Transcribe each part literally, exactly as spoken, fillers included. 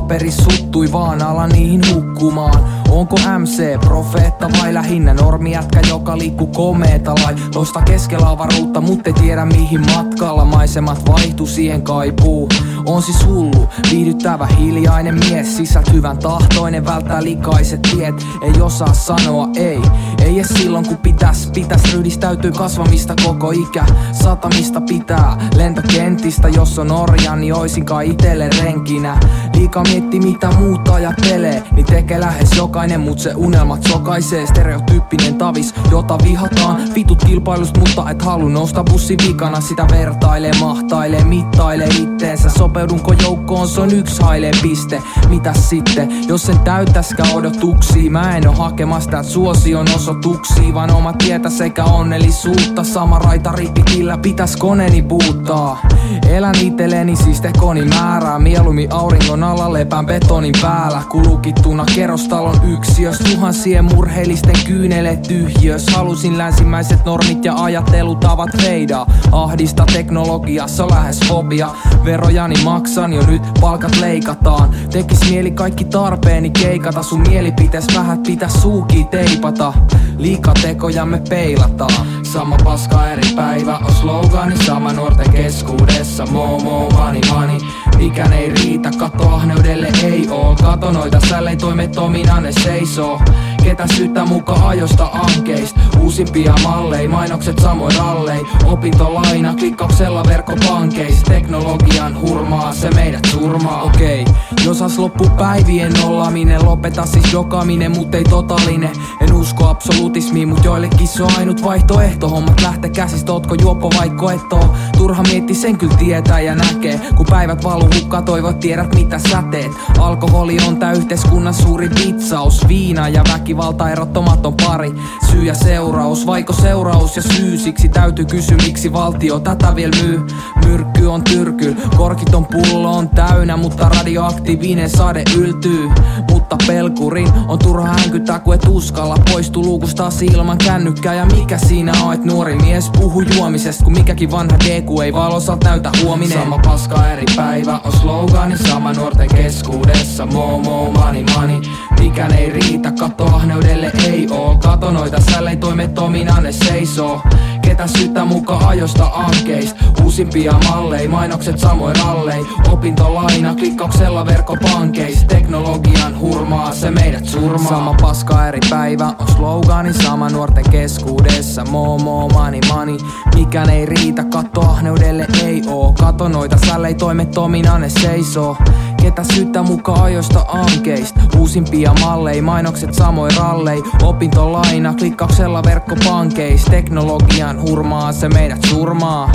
paperi suttui vaan, ala niihin hukkumaan. Onko M C profeetta vai lähinnä normijätkä, joka liikkuu komeeta lailosta keskellä avaruutta, mut ei tiedä mihin matkalla. Maisemat vaihtuu, siihen kaipuu. On siis hullu, viihdyttävä hiljainen mies, sisältä hyvän tahtoinen, välttää likaiset tiet. Ei osaa sanoa ei, ei edes silloin kun pitäis, pitäis ryhdistäytyy kasvamista koko ikä. Satamista pitää lentokentistä, jos on orja, niin oisinkaan itelle renkinä. Liikaa mietti mitä muut ajattelee, niin tekee lähes jokainen, mut se unelmat sokaisee. Stereotyyppinen tavis, jota vihataan. Vitut kilpailusta, mutta et halu nousta bussi vikana. Sitä vertailee, mahtailee, mittailee itteensä. Sopeudunko joukkoon, se on yks hailee piste. Mitäs sitten, jos en täyttäskään odotuksia? Mä en oo hakemassa täältä suosion osoituksia, vaan oma tietä sekä onnellisuutta. Sama raita ripitillä pitäis koneeni puuttaa. Elän itelleni siis tekoni määrää. Mieluummin auringon alla lepään betonin päällä. Kulukittuna kerrostalon yksiös, tuhansien murheellisten kyynelet tyhjös. Halusin länsimäiset normit ja ajattelutavat feidaa. Ahdista teknologiassa lähes fobia. Verojani maksan, jo nyt palkat leikataan. Tekis mieli kaikki tarpeeni keikata. Sun mielipitees vähät pitäis suuki teipata. Liikaa tekoja me peilataan. Sama paska eri päivä on slogani, sama nuorten keskuudessa. Mo mo money money, mikään ei riitä, kato ahneudelle ei oo. Kato noita sällei toimettomina ne seisoo. Ketä syyttä muka ajosta ankeist, uusimpia mallei, mainokset samoin rallei. Opintolaina klikkauksella verkkopankeis, teknologian hurmaa, se meidät surmaa. Okei, okay. Jos as loppu päivien nollaaminen, lopeta siis jokaminen, mut ei totaalinen. En usko absolutismiin, mut joillekin se on ainut vaihtoehto. Hommat lähtee käsistä, ootko juoppo vai koettoo. Turha mietti, sen kyllä tietää ja näkee. Kun päivät valuu hukkaa, toivot tiedät mitä sä teet. Alkoholi on tää yhteiskunnan suuri vitsaus. Viina ja väkivalta erottamaton pari. Syy ja seuraus, vaiko seuraus ja syy? Siksi täytyy kysyä, miksi valtio tätä vielä myy. Myrkky on tyrkyl, korkiton pullo on täynnä, mutta radioaktiivinen sade yltyy. Mutta pelkurin on turha hänkyttää, kun et uskalla poistu luukustasi ilman kännykkää. Ja mikä siinä on, et nuori mies puhu juomisesta, kun mikäkin vanha D Q ei valosat näytä huominen. Sama paska eri päivä on slogani, sama nuorten keskuudessa. Mo mo money money, mikään ei riitä, kato ahneudelle ei oo. Kato noita sällei toimettomina ne seisoo. Ketä syyttä muka ajosta ankeist, uusimpia mallei, mainokset samoin rallei. Opintolaina klikkauksella verkkopankeis, teknologian hurmaa, se meidät surmaa. Sama paska eri päivä on slogani, sama nuorten keskuudessa. Mo mo money money, mikään ei riitä, katto ahneudelle ei oo. Kato noita sällei toimettomina ne seisoo. Ketä syyttä muka ajosta ankeist, uusimpia mallei, mainokset samoin rallei. Opintolaina klikkauksella verkkopankeis, teknologian hurmaa, se meidät surmaa.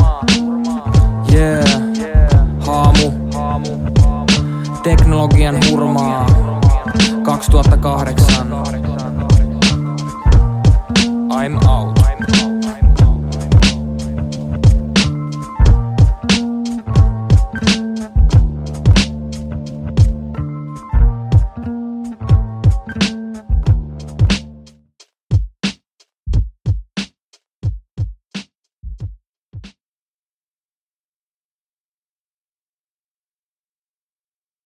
Yeah, haamu, teknologian hurmaa, kaksituhattakahdeksan.